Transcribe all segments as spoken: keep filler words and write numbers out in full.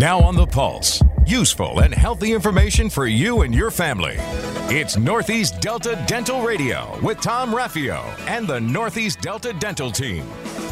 Now on the Pulse, useful and healthy information for you and your family. It's Northeast Delta Dental Radio with Tom Raffio and the Northeast Delta Dental Team.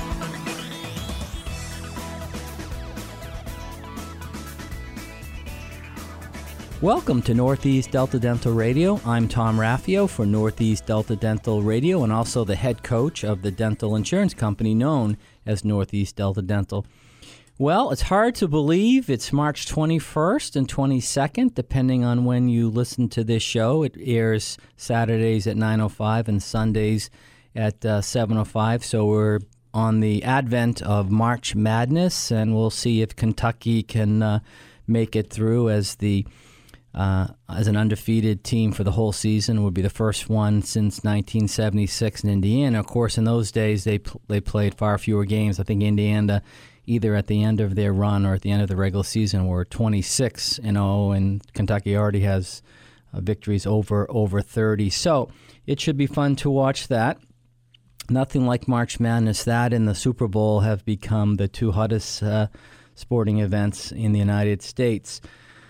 Welcome to Northeast Delta Dental Radio. I'm Tom Raffio for Northeast Delta Dental Radio and also the head coach of the dental insurance company known as Northeast Delta Dental. Well, it's hard to believe it's March twenty-first and twenty-second, depending on when you listen to this show. It airs Saturdays at nine oh five and Sundays at uh, seven oh five, so we're on the advent of March Madness, and we'll see if Kentucky can uh, make it through as the uh, as an undefeated team for the whole season. It would be the first one since nineteen seventy-six in Indiana. Of course, in those days, they pl- they played far fewer games. I think Indiana, either at the end of their run or at the end of the regular season, were twenty-six and oh, and Kentucky already has uh, victories over over thirty. So it should be fun to watch that. Nothing like March Madness. That and the Super Bowl have become the two hottest uh, sporting events in the United States.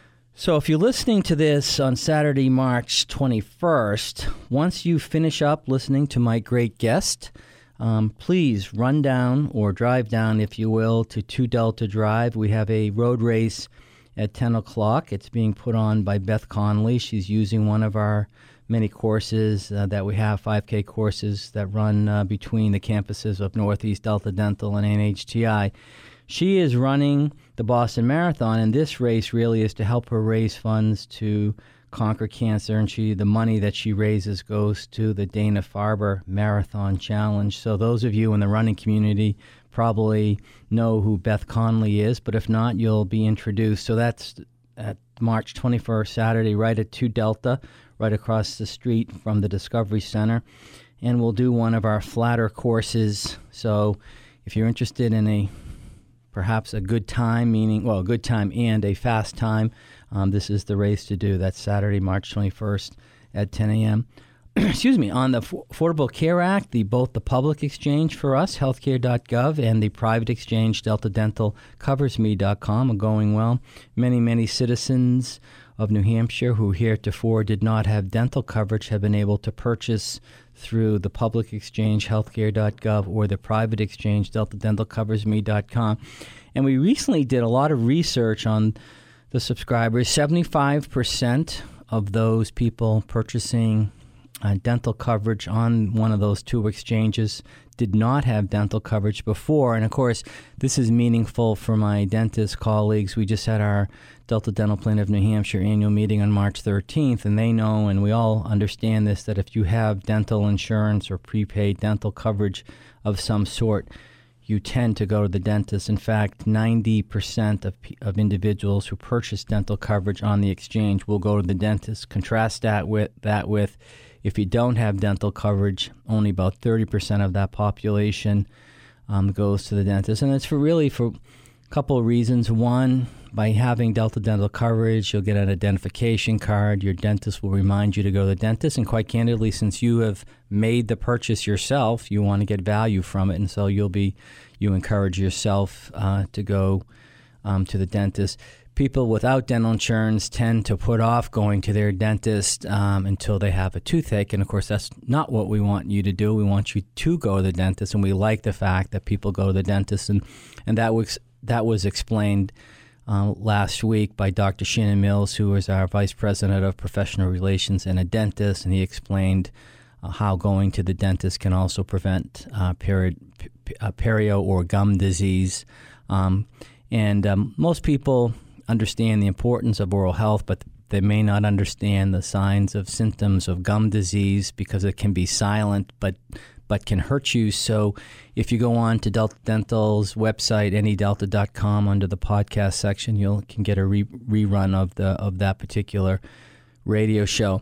So if you're listening to this on Saturday, March twenty-first, once you finish up listening to my great guest, Um, please run down or drive down, if you will, to two Delta Drive. We have a road race at ten o'clock. It's being put on by Beth Conley. She's using one of our many courses uh, that we have, five K courses that run uh, between the campuses of Northeast Delta Dental and N H T I. She is running the Boston Marathon, and this race really is to help her raise funds to conquer cancer, and she the money that she raises goes to the Dana-Farber Marathon Challenge. So those of you in the running community probably know who Beth Conley is, but if not, you'll be introduced. So that's at March twenty-first, Saturday, right at two Delta, right across the street from the Discovery Center, and we'll do one of our flatter courses. So if you're interested in a perhaps a good time, meaning, well, a good time and a fast time, Um, this is the race to do. That's Saturday, March twenty-first at ten a.m. Excuse me. On the Affordable Care Act, the both the public exchange for us, healthcare dot gov, and the private exchange, delta dental covers me dot com, are going well. Many, many citizens of New Hampshire who heretofore did not have dental coverage have been able to purchase through the public exchange, healthcare dot gov, or the private exchange, delta dental covers me dot com. And we recently did a lot of research on the subscribers. seventy-five percent of those people purchasing uh, dental coverage on one of those two exchanges did not have dental coverage before. And of course, this is meaningful for my dentist colleagues. We just had our Delta Dental Plan of New Hampshire annual meeting on March thirteenth, and they know, and we all understand this, that if you have dental insurance or prepaid dental coverage of some sort, you tend to go to the dentist. In fact, ninety percent of of individuals who purchase dental coverage on the exchange will go to the dentist. Contrast that with that with if you don't have dental coverage, only about thirty percent of that population um, goes to the dentist. And it's for really for a couple of reasons. One, by having Delta Dental coverage, you'll get an identification card. Your dentist will remind you to go to the dentist. And quite candidly, since you have made the purchase yourself, you want to get value from it. And so you'll be, you encourage yourself uh, to go um, to the dentist. People without dental insurance tend to put off going to their dentist um, until they have a toothache. And of course, that's not what we want you to do. We want you to go to the dentist. And we like the fact that people go to the dentist. And, and that was, that was explained Uh, last week by Doctor Shannon Mills, who is our Vice President of Professional Relations and a dentist, and he explained uh, how going to the dentist can also prevent uh, peri- p- uh, perio or gum disease. Um, and um, most people understand the importance of oral health, but they may not understand the signs of symptoms of gum disease because it can be silent, but but can hurt you. So if you go on to Delta Dental's website, any delta dot com, under the podcast section, you can get a re- rerun of the of that particular radio show.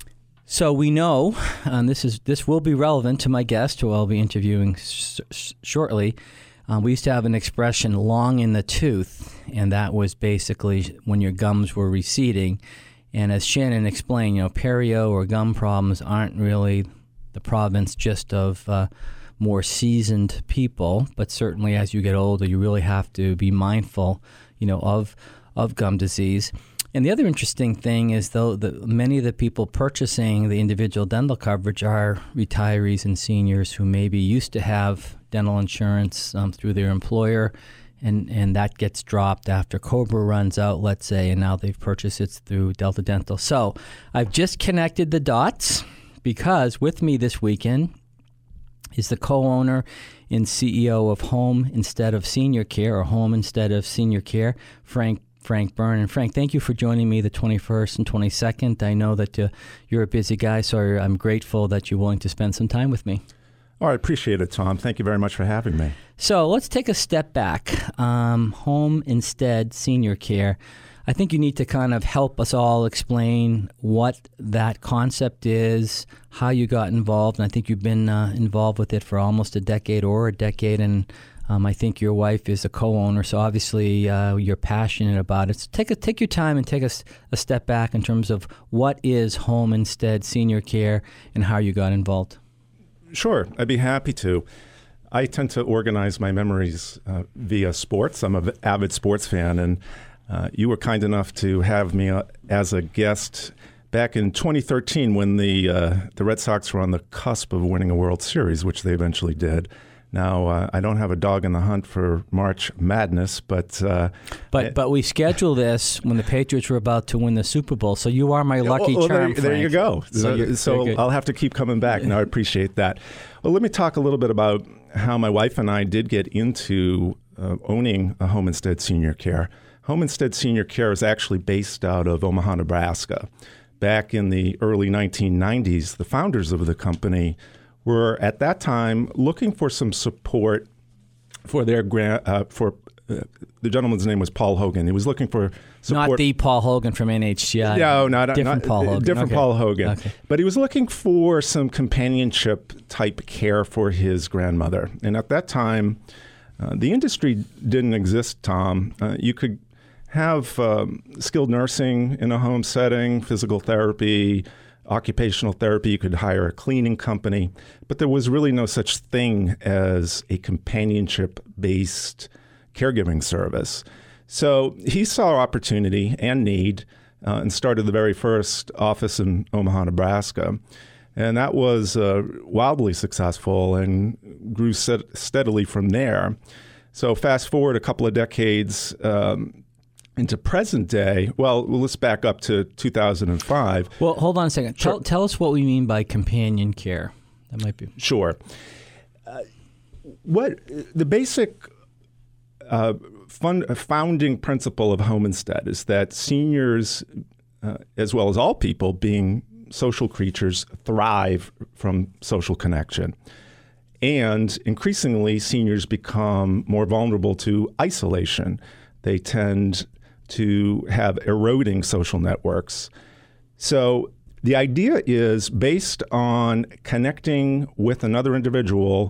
So we know, and this is this will be relevant to my guest, who I'll be interviewing sh- sh- shortly. Um, we used to have an expression, long in the tooth, and that was basically when your gums were receding. And as Shannon explained, you know, perio or gum problems aren't really the province just of uh, more seasoned people, but certainly as you get older, you really have to be mindful, you know, of of gum disease. And the other interesting thing is, though, that many of the people purchasing the individual dental coverage are retirees and seniors who maybe used to have dental insurance um, through their employer, and, and that gets dropped after COBRA runs out, let's say, and now they've purchased it through Delta Dental. So I've just connected the dots, because with me this weekend is the co-owner and C E O of Home Instead of Senior Care, or Home Instead of Senior Care, Frank Frank Byrne. And Frank, thank you for joining me the twenty-first and twenty-second. I know that uh, you're a busy guy, so I'm grateful that you're willing to spend some time with me. Oh, I appreciate it, Tom. Thank you very much for having me. So let's take a step back. Um, Home Instead Senior Care. I think you need to kind of help us all explain what that concept is, how you got involved. And I think you've been uh, involved with it for almost a decade or a decade, and Um, I think your wife is a co-owner, so obviously uh, you're passionate about it. So take a, take your time and take a, a step back in terms of what is Home Instead Senior Care and how you got involved. Sure, I'd be happy to. I tend to organize my memories uh, via sports. I'm an avid sports fan, and uh, you were kind enough to have me uh, as a guest back in twenty thirteen when the uh, the Red Sox were on the cusp of winning a World Series, which they eventually did. Now, uh, I don't have a dog in the hunt for March Madness, but... Uh, but but we scheduled this when the Patriots were about to win the Super Bowl, so you are my lucky well, charm, there, there you go. So, so so I'll have to keep coming back. No, I appreciate that. Well, let me talk a little bit about how my wife and I did get into uh, owning a Home Instead Senior Care. Home Instead Senior Care is actually based out of Omaha, Nebraska. Back in the early nineteen nineties, the founders of the company were at that time looking for some support for their grant. Uh, for uh, the gentleman's name was Paul Hogan. He was looking for support. Not the Paul Hogan from N H C I. No, not different not, Paul Hogan. Different okay. Paul Hogan. Okay. But he was looking for some companionship type care for his grandmother. And at that time, uh, the industry didn't exist, Tom. Uh, you could have um, skilled nursing in a home setting, physical therapy, occupational therapy. You could hire a cleaning company, but there was really no such thing as a companionship-based caregiving service. So he saw opportunity and need uh, and started the very first office in Omaha, Nebraska. And that was uh, wildly successful and grew set- steadily from there. So fast forward a couple of decades, um, into present day, well, let's back up to two thousand five. Well, hold on a second. Sure. Tell, tell us what we mean by companion care. That might be... Sure. Uh, what the basic uh, fund, founding principle of Home Instead is that seniors, uh, as well as all people, being social creatures, thrive from social connection. And increasingly, seniors become more vulnerable to isolation. They tend to have eroding social networks. So the idea is based on connecting with another individual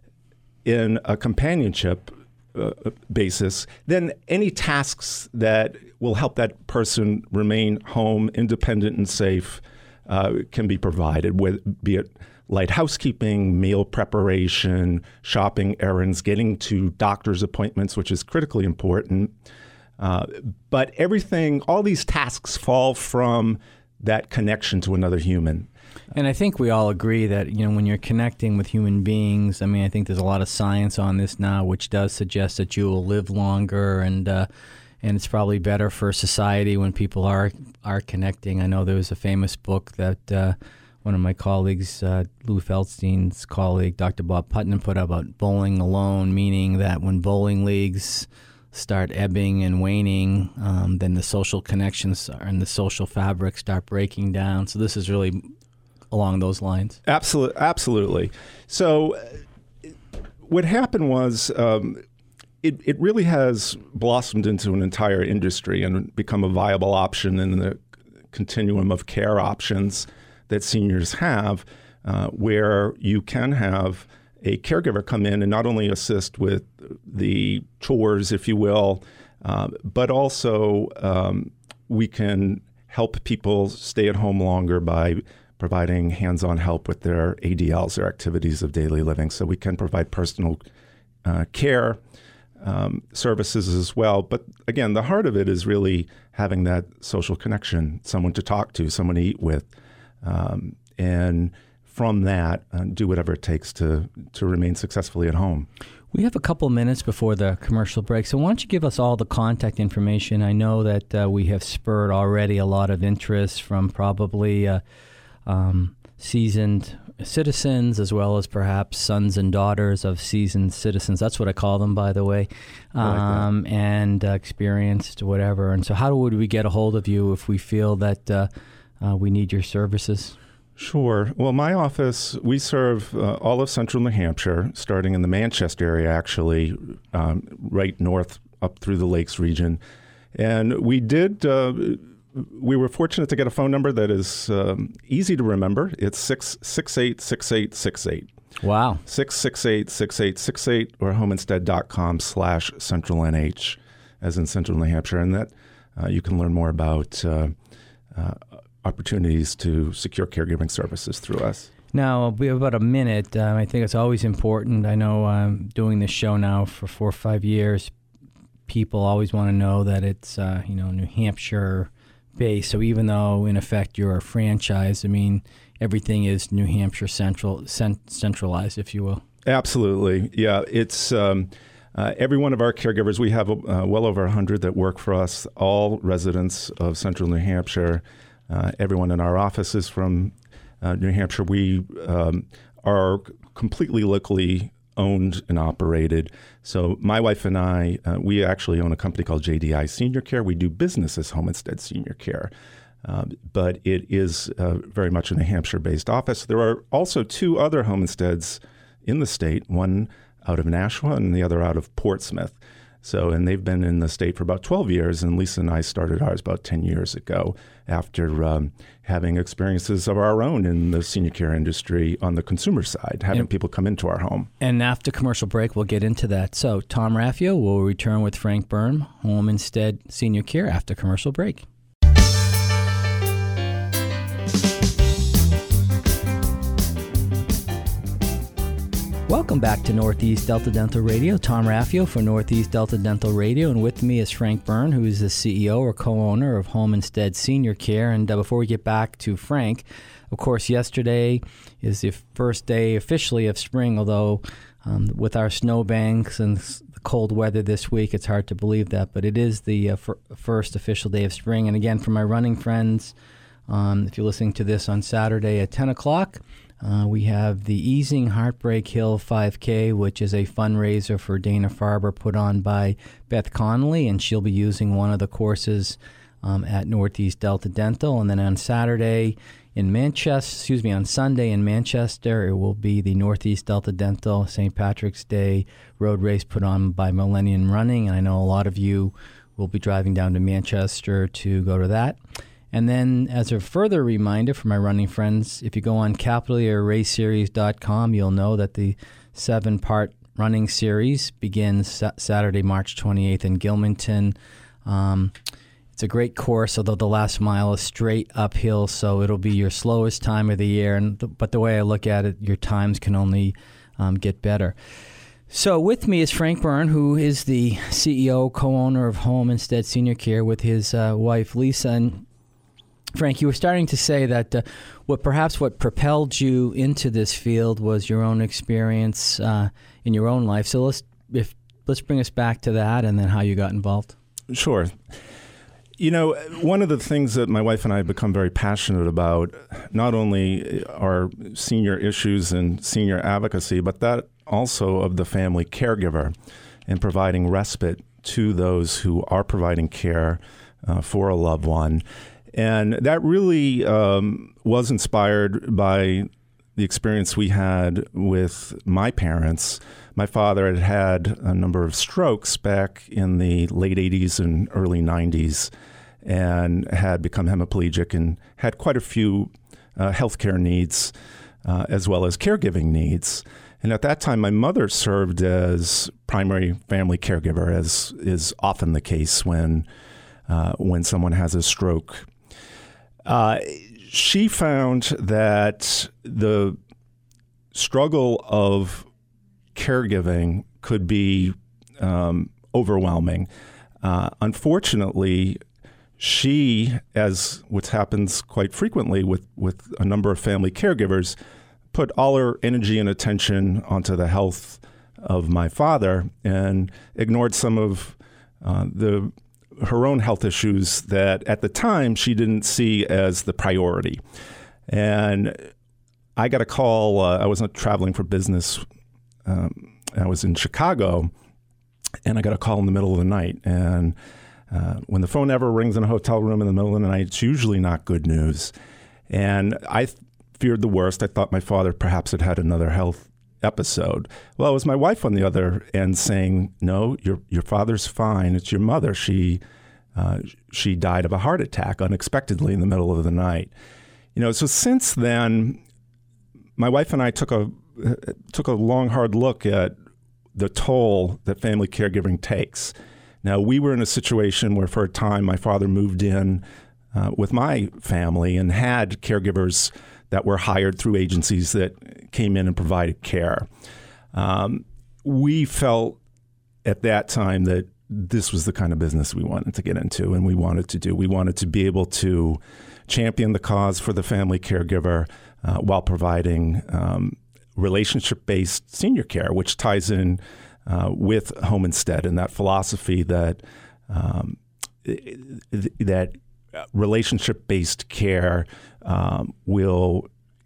in a companionship uh, basis, then any tasks that will help that person remain home, independent and safe, uh, can be provided, with, be it light housekeeping, meal preparation, shopping errands, getting to doctor's appointments, which is critically important. Uh, but everything, all these tasks fall from that connection to another human. And I think we all agree that, you know, when you're connecting with human beings, I mean, I think there's a lot of science on this now, which does suggest that you will live longer, and uh, and it's probably better for society when people are are connecting. I know there was a famous book that uh, one of my colleagues, uh, Lou Feldstein's colleague, Doctor Bob Putnam, put out about bowling alone, meaning that when bowling leagues start ebbing and waning, um, then the social connections and the social fabric start breaking down. So this is really along those lines. Absolutely. Absolutely. So uh, what happened was um, it, it really has blossomed into an entire industry and become a viable option in the continuum of care options that seniors have, uh, where you can have a caregiver come in and not only assist with the chores, if you will, uh, but also um, we can help people stay at home longer by providing hands-on help with their A D Ls, their activities of daily living. So we can provide personal uh, care um, services as well. But again, the heart of it is really having that social connection, someone to talk to, someone to eat with, um, and from that, uh, do whatever it takes to to remain successfully at home. We have a couple minutes before the commercial break, so why don't you give us all the contact information? I know that uh, we have spurred already a lot of interest from probably uh, um, seasoned citizens as well as perhaps sons and daughters of seasoned citizens. That's what I call them, by the way, um, like and uh, experienced whatever. And so how would we get a hold of you if we feel that uh, uh, we need your services? Sure. Well, my office, we serve uh, all of central New Hampshire, starting in the Manchester area, actually, um, right north up through the Lakes region. And we did, uh, we were fortunate to get a phone number that is um, easy to remember. It's six six eight six eight six eight. Wow. six six eight six eight six eight or homeinstead.com slash central NH, as in central New Hampshire. And that uh, you can learn more about uh, uh, opportunities to secure caregiving services through us. Now, we have about a minute. Um, I think it's always important. I know I'm doing this show now for four or five years. People always want to know that it's, uh, you know, New Hampshire based. So even though, in effect, you're a franchise, I mean, everything is New Hampshire central, cent- centralized, if you will. Absolutely. Yeah, it's um, uh, every one of our caregivers. We have uh, well over one hundred that work for us, all residents of central New Hampshire. Uh, everyone in our office is from uh, New Hampshire. We um, are completely locally owned and operated. So my wife and I, uh, we actually own a company called J D I Senior Care. We do business as Home Instead Senior Care. Um, but it is uh, very much a New Hampshire-based office. There are also two other Home Insteads in the state, one out of Nashua and the other out of Portsmouth. So, and they've been in the state for about twelve years, and Lisa and I started ours about ten years ago after um, having experiences of our own in the senior care industry on the consumer side, having and, people come into our home. And after commercial break, we'll get into that. So, Tom Raffio will return with Frank Byrne, Home Instead Senior Care, after commercial break. Welcome back to Northeast Delta Dental Radio. Tom Raffio for Northeast Delta Dental Radio, and with me is Frank Byrne, who is the C E O or co-owner of Home Instead Senior Care. And uh, before we get back to Frank, of course, yesterday is the first day officially of spring, although um, with our snowbanks and the cold weather this week, it's hard to believe that, but it is the uh, f- first official day of spring. And again, for my running friends, um, if you're listening to this on Saturday at ten o'clock, Uh, we have the Easing Heartbreak Hill five K, which is a fundraiser for Dana-Farber put on by Beth Connolly, and she'll be using one of the courses um, at Northeast Delta Dental. And then on Saturday in Manchester, excuse me, on Sunday in Manchester, it will be the Northeast Delta Dental Saint Patrick's Day road race put on by Millennium Running. And I know a lot of you will be driving down to Manchester to go to that. And then as a further reminder for my running friends, if you go on capital year race series dot com, you'll know that the seven-part running series begins sa- Saturday, March twenty-eighth in Gilmanton. Um, it's a great course, although the last mile is straight uphill, so it'll be your slowest time of the year. And the, but the way I look at it, your times can only um, get better. So with me is Frank Byrne, who is the C E O, co-owner of Home Instead Senior Care with his uh, wife, Lisa. And Frank, you were starting to say that uh, what perhaps what propelled you into this field was your own experience uh, in your own life. So let's if let's bring us back to that, and then how you got involved. Sure. You know, one of the things that my wife and I have become very passionate about, not only are senior issues and senior advocacy, but that also of the family caregiver and providing respite to those who are providing care uh, for a loved one. And that really um, was inspired by the experience we had with my parents. My father had had a number of strokes back in the late eighties and early nineties and had become hemiplegic and had quite a few uh, healthcare needs uh, as well as caregiving needs. And at that time, my mother served as primary family caregiver, as is often the case when uh, when someone has a stroke. Uh, she found that the struggle of caregiving could be um, overwhelming. Uh, unfortunately, she, as what happens quite frequently with, with a number of family caregivers, put all her energy and attention onto the health of my father and ignored some of uh, the her own health issues that at the time she didn't see as the priority. And I got a call. Uh, I wasn't traveling for business. Um, I was in Chicago, and I got a call in the middle of the night. And uh, when the phone ever rings in a hotel room in the middle of the night, it's usually not good news. And I th- feared the worst. I thought my father perhaps had had another health episode. Well, it was my wife on the other end saying, no, your your father's fine. It's your mother. She uh, she died of a heart attack unexpectedly in the middle of the night. You know, so since then, my wife and I took a took a long, hard look at the toll that family caregiving takes. Now, we were in a situation where for a time my father moved in uh, with my family and had caregivers that were hired through agencies that came in and provided care. Um, we felt at that time that this was the kind of business we wanted to get into and we wanted to do. We wanted to be able to champion the cause for the family caregiver uh, while providing um, relationship-based senior care, which ties in uh, with Home Instead and that philosophy that um, that relationship-based care um, will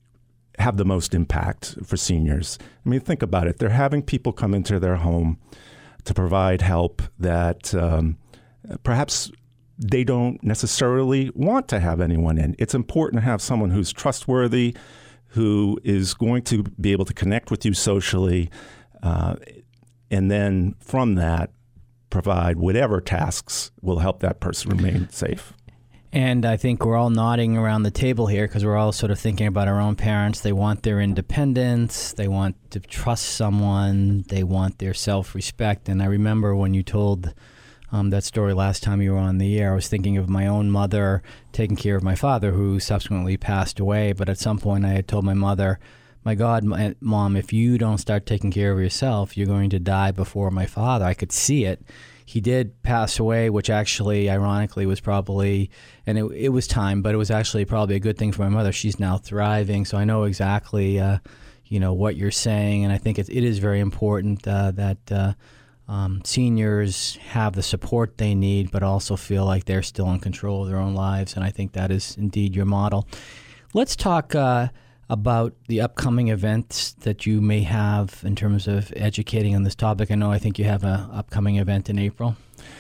have the most impact for seniors. I mean, think about it. They're having people come into their home to provide help that um, perhaps they don't necessarily want to have anyone in. It's important to have someone who's trustworthy, who is going to be able to connect with you socially, uh, and then from that, provide whatever tasks will help that person remain safe. And I think we're all nodding around the table here because we're all sort of thinking about our own parents. They want their independence. They want to trust someone. They want their self-respect. And I remember when you told um, that story last time you were on the air, I was thinking of my own mother taking care of my father, who subsequently passed away. But at some point I had told my mother, my God, my, Mom, if you don't start taking care of yourself, you're going to die before my father. I could see it. He did pass away, which actually, ironically, was probably, and it, it was time, but it was actually probably a good thing for my mother. She's now thriving, so I know exactly, uh, you know, what you're saying, and I think it, it is very important uh, that uh, um, seniors have the support they need, but also feel like they're still in control of their own lives, and I think that is indeed your model. Let's talk uh, about the upcoming events that you may have in terms of educating on this topic. I know I think you have an upcoming event in April.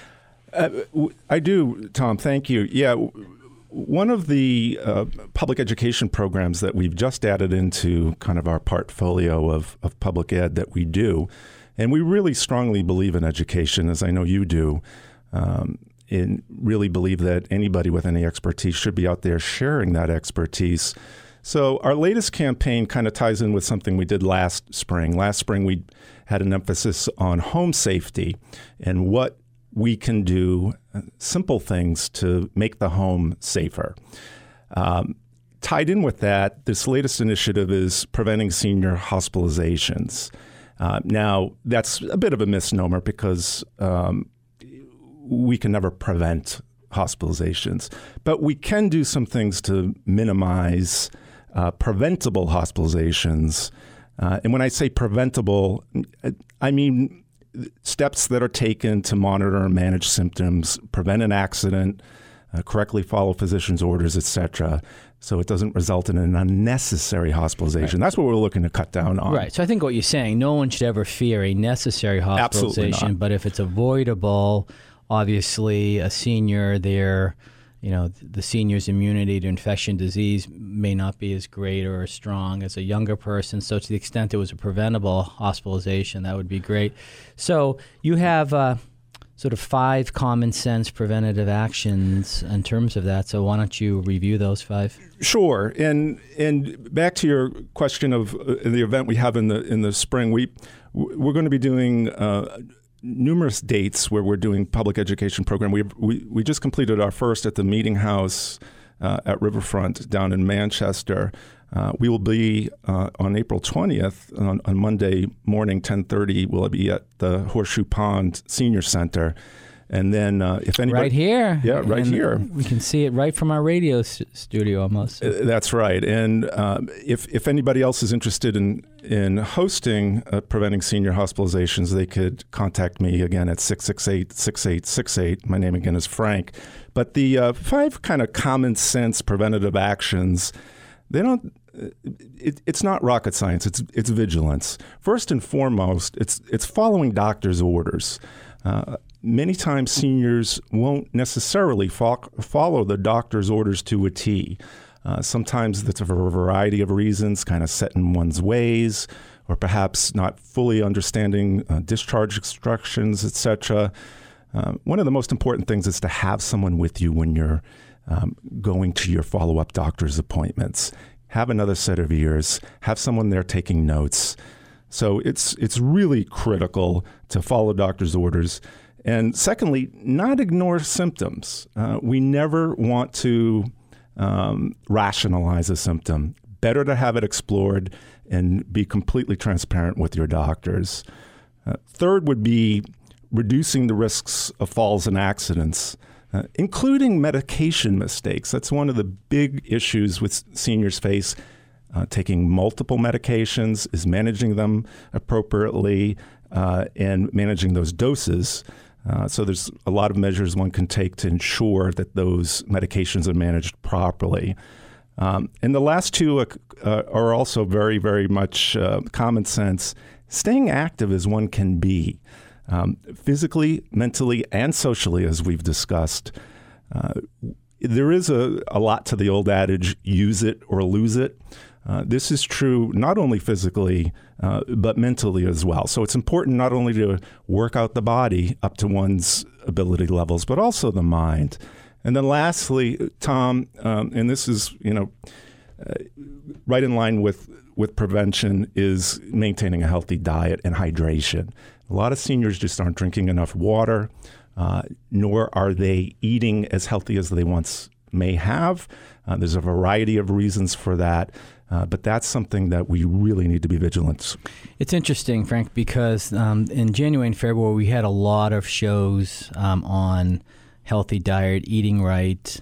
Uh, I do, Tom. Thank you. Yeah, one of the uh, public education programs that we've just added into kind of our portfolio of, of public ed that we do, and we really strongly believe in education, as I know you do, um, and really believe that anybody with any expertise should be out there sharing that expertise. So our latest campaign kind of ties in with something we did last spring. Last spring, we had an emphasis on home safety and what we can do, uh, simple things to make the home safer. Um, tied in with that, this latest initiative is preventing senior hospitalizations. Uh, now, that's a bit of a misnomer because um, we can never prevent hospitalizations, but we can do some things to minimize Uh, preventable hospitalizations. Uh, and when I say preventable, I mean steps that are taken to monitor and manage symptoms, prevent an accident, uh, correctly follow physician's orders, et cetera, so it doesn't result in an unnecessary hospitalization. Right. That's what we're looking to cut down on. Right. So I think what you're saying, no one should ever fear a necessary hospitalization, but if it's avoidable, obviously a senior, they're you know, the senior's immunity to infection disease may not be as great or as strong as a younger person. So to the extent there was a preventable hospitalization, that would be great. So you have uh, sort of five common sense preventative actions in terms of that. So why don't you review those five? Sure. And and back to your question of uh, the event we have in the in the spring, we we're going to be doing Uh, numerous dates where we're doing public education program. We we we just completed our first at the Meeting House uh, at Riverfront down in Manchester. Uh, we will be uh, on April twentieth, on, on Monday morning, ten thirty, we'll be at the Horseshoe Pond Senior Center. And then uh, if anybody... Right here. Yeah, right and here. We can see it right from our radio st- studio almost. Uh, that's right. And um, if, if anybody else is interested in, in hosting uh, Preventing Senior Hospitalizations, they could contact me again at six six eight, six eight six eight. My name again is Frank. But the uh, five kind of common sense preventative actions, they don't... It, it's not rocket science. It's it's vigilance. First and foremost, it's it's following doctor's orders. Uh, many times seniors won't necessarily fo- follow the doctor's orders to a T. Uh, sometimes that's for a variety of reasons, kind of set in one's ways, or perhaps not fully understanding uh, discharge instructions, et cetera. Uh, one of the most important things is to have someone with you when you're um, going to your follow-up doctor's appointments. Have another set of ears. Have someone there taking notes. So it's it's really critical to follow doctor's orders. And secondly, not ignore symptoms. Uh, we never want to um, rationalize a symptom. Better to have it explored and be completely transparent with your doctors. Uh, third would be reducing the risks of falls and accidents, uh, including medication mistakes. That's one of the big issues with seniors face. Uh, taking multiple medications, is managing them appropriately, uh, and managing those doses. Uh, so there's a lot of measures one can take to ensure that those medications are managed properly. Um, and the last two uh, uh, are also very, very much uh, common sense. Staying active as one can be, um, physically, mentally, and socially, as we've discussed. Uh, there is a, a lot to the old adage, use it or lose it. Uh, this is true not only physically, uh, but mentally as well. So it's important not only to work out the body up to one's ability levels, but also the mind. And then lastly, Tom, um, and this is, you know, uh, right in line with, with prevention, is maintaining a healthy diet and hydration. A lot of seniors just aren't drinking enough water, uh, nor are they eating as healthy as they once may have. Uh, there's a variety of reasons for that. Uh, but that's something that we really need to be vigilant. It's interesting, Frank, because um, in January and February, we had a lot of shows um, on healthy diet, eating right,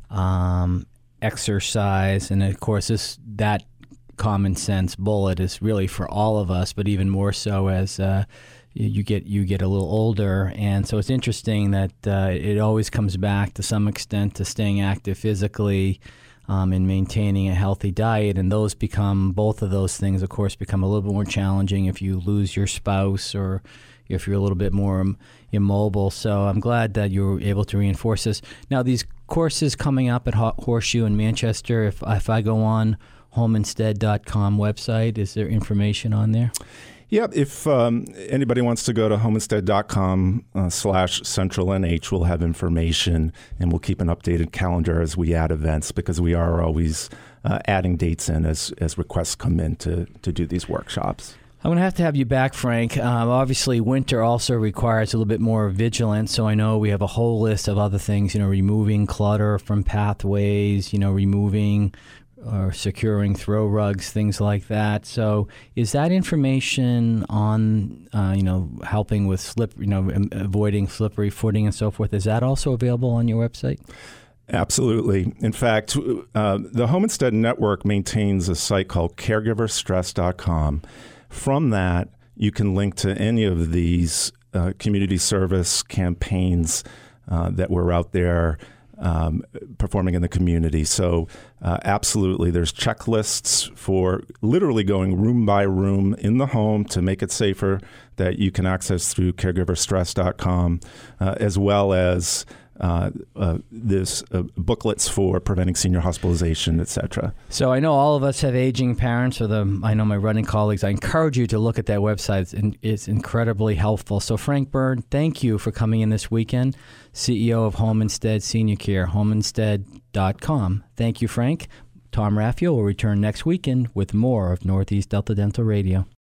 um, exercise. And of course, this that common sense bullet is really for all of us, but even more so as uh, you get you get a little older. And so it's interesting that uh, it always comes back to some extent to staying active physically, Um, and maintaining a healthy diet. And those become, both of those things, of course, become a little bit more challenging if you lose your spouse or if you're a little bit more um, immobile. So I'm glad that you were able to reinforce this. Now, these courses coming up at Ho- Horseshoe in Manchester, if, if I go on homeinstead dot com website, is there information on there? Yeah, if um, anybody wants to go to homeinstead dot com uh, slash central N H, we'll have information, and we'll keep an updated calendar as we add events, because we are always uh, adding dates in as, as requests come in to, to do these workshops. I'm going to have to have you back, Frank. Um, obviously, winter also requires a little bit more vigilance, so I know we have a whole list of other things, you know, removing clutter from pathways, you know, removing or securing throw rugs, things like that. So is that information on, uh, you know, helping with slip, you know, avoiding slippery footing and so forth, is that also available on your website? Absolutely. In fact, uh, the Home Instead Network maintains a site called caregiver stress dot com. From that, you can link to any of these uh, community service campaigns uh, that we're out there Um, performing in the community. So uh, absolutely, there's checklists for literally going room by room in the home to make it safer that you can access through caregiver stress dot com, uh, as well as uh, uh, this uh, booklets for preventing senior hospitalization, et cetera. So I know all of us have aging parents, or the I know my running colleagues. I encourage you to look at that website. It's, in, it's incredibly helpful. So Frank Byrne, thank you for coming in this weekend. C E O of Home Instead Senior Care, home instead dot com. Thank you, Frank. Tom Raffio will return next weekend with more of Northeast Delta Dental Radio.